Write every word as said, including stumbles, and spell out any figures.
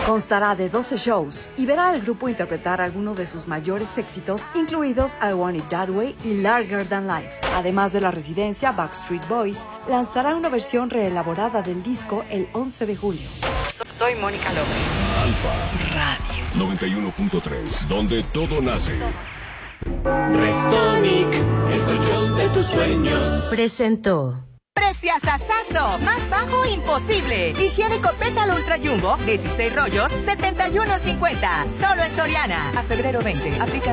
Constará de doce shows y verá al grupo interpretar algunos de sus mayores éxitos, incluidos I Want It That Way y Larger Than Life. Además de la residencia, Backstreet Boys lanzará una versión reelaborada del disco el once de julio. Soy Mónica López. Alfa Radio noventa y uno punto tres, donde todo nace. Restonic, el colchón de tus sueños. Presentó. Preciasazazo, más bajo imposible. Higiénico Pétalo Ultra Jumbo, dieciséis rollos, setenta y uno cincuenta. Solo en Soriana. A febrero veinte. Aplica